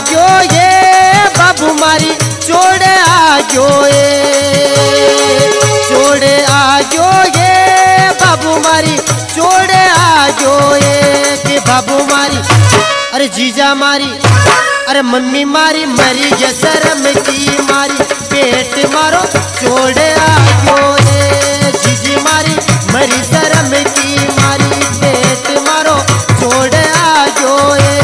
गयो ये बाबू मारी छोड़ आ गयो छोड़ आ गयो ये बाबू मारी छोड़ आ गयो कि बाबू मारी अरे जीजा मारी अरे मम्मी मारी मरी ये शर्म की मारी पेट मारो छोड़ आ गयो जीजी मारी मरी शर्म की मारी पेट मारो छोड़ आ गयो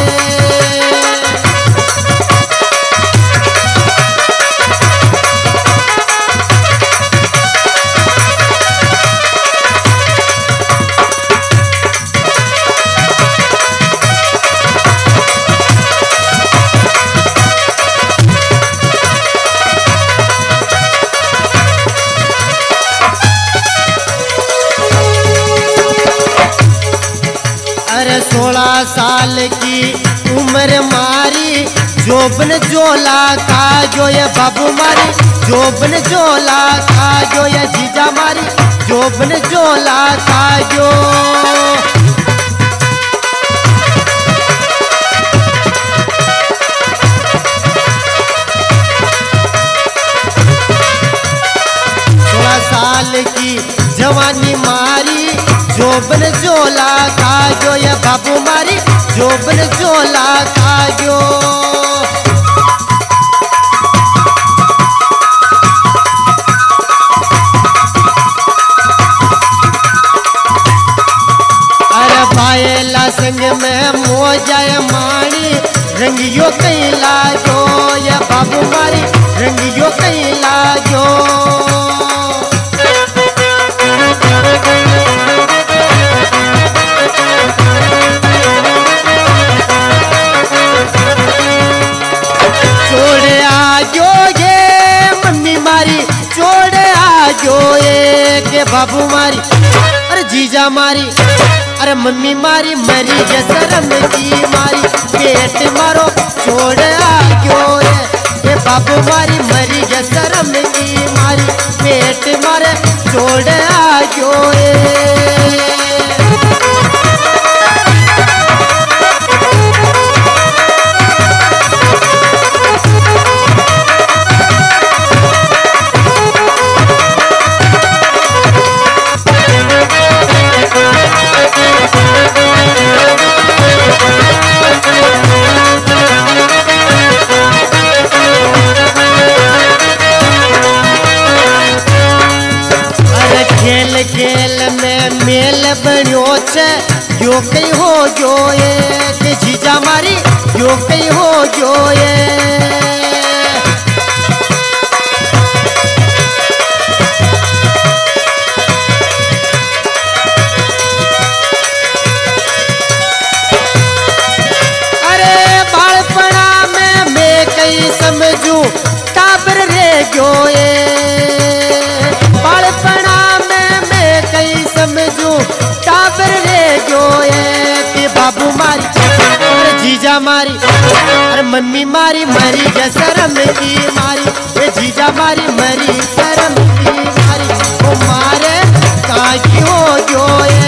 अरे 16 साल की उम्र मारी जोबन जोला का जो ये बाबू मारी जोबन जोला का जो ये जीजा मारी जोबन जोला का जो 16 साल की जवानी मारी जोबन जोला का जो ये बाबू मारी जोबन जोला का जो अरे बायला संग में मोजाए माणी रंगियो कहीं लागो ये बाबू मारी रंगियो कहीं लागो के बाबू मारी अरे जीजा मारी अरे मम्मी मारी मरी ये शर्म की मारी पेट मारो छोड़ आ गयो ये बाबू मारी मरी ये शर्म की मारी पेट मारे छोड़ आ गयो खेल में मेल बन्यो छे यो कई हो गयो कि जीजा मारी यो कई हो गयो अरे बालपना में मैं कई समझू टाबर रे गयो बालपना कई समझू टाबर रे गयो कि बाबू मारी अरे जीजा मारी अरे मम्मी मारी मरी ये शर्म की मारी ये जीजा मारी मरी शर्म की मारी वो मारे काकी हो गयो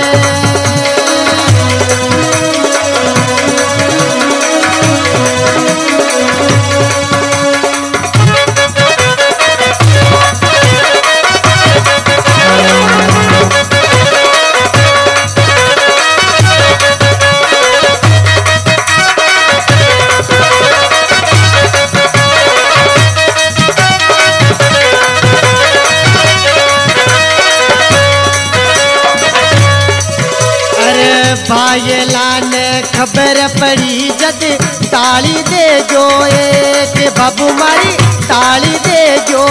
बायला ने खबर पड़ी जद ताली दे जो के बाबू मारी ताली दे जो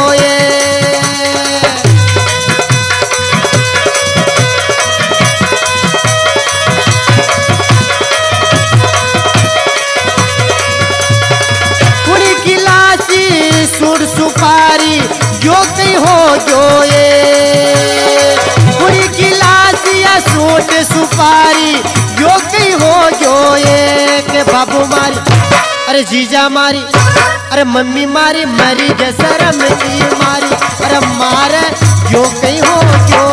कुड़ी की लाशी सुर सुपारी जो कहीं हो जो कुड़ी की लाशी या सूट सुपारी यो कहीं हो जो के बाबू मारी अरे जीजा मारी अरे मम्मी मारी मरी ये शर्म की मारी अरे मारे यो कहीं हो जो